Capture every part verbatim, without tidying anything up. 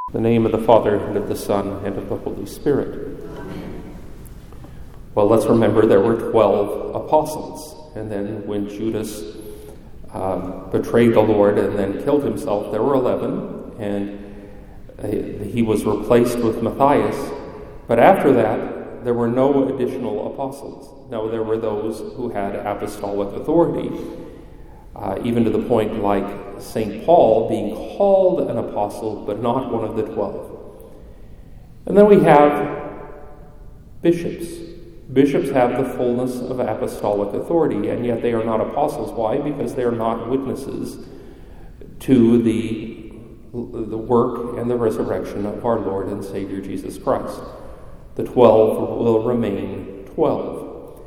In the name of the Father, and of the Son, and of the Holy Spirit. Amen. Well, let's remember there were twelve apostles. And then when Judas uh, betrayed the Lord and then killed himself, there were eleven. And uh, he was replaced with Matthias. But after that, there were no additional apostles. Now, there were those who had apostolic authority, uh, even to the point like Saint Paul being called an apostle, but not one of the twelve. And then we have bishops. Bishops have the fullness of apostolic authority, and yet they are not apostles. Why? Because they are not witnesses to the, the work and the resurrection of our Lord and Savior Jesus Christ. The twelve will remain twelve.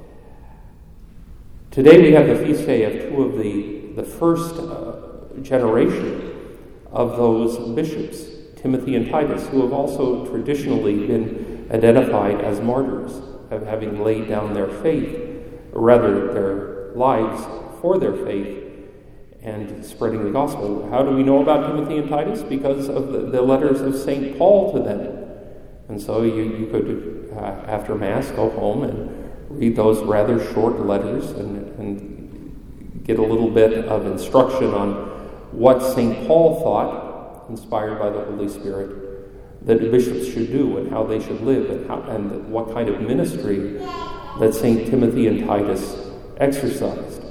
Today we have the feast day of two of the, the first uh, generation of those bishops, Timothy and Titus, who have also traditionally been identified as martyrs, of having laid down their faith, or rather their lives for their faith and spreading the gospel. How do we know about Timothy and Titus? Because of the, the letters of Saint Paul to them. And so you, you could, uh, after Mass, go home and read those rather short letters and, and get a little bit of instruction on what Saint Paul thought, inspired by the Holy Spirit, that bishops should do and how they should live, and, how, and what kind of ministry that Saint Timothy and Titus exercised.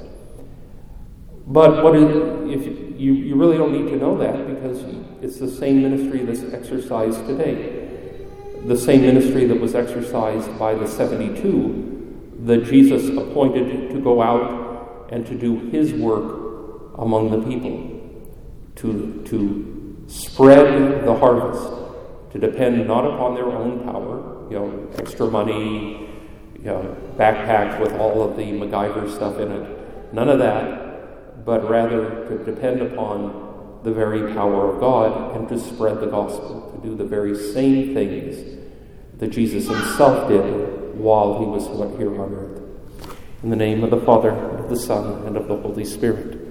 But what is, if you, you really don't need to know that, because it's the same ministry that's exercised today. The same ministry that was exercised by the seventy-two that Jesus appointed to go out and to do his work among the people. To, to spread the harvest, to depend not upon their own power, you know, extra money, you know, backpacks with all of the MacGyver stuff in it, none of that, but rather to depend upon the very power of God and to spread the gospel, to do the very same things that Jesus himself did while he was here on earth. In the name of the Father, and of the Son, and of the Holy Spirit.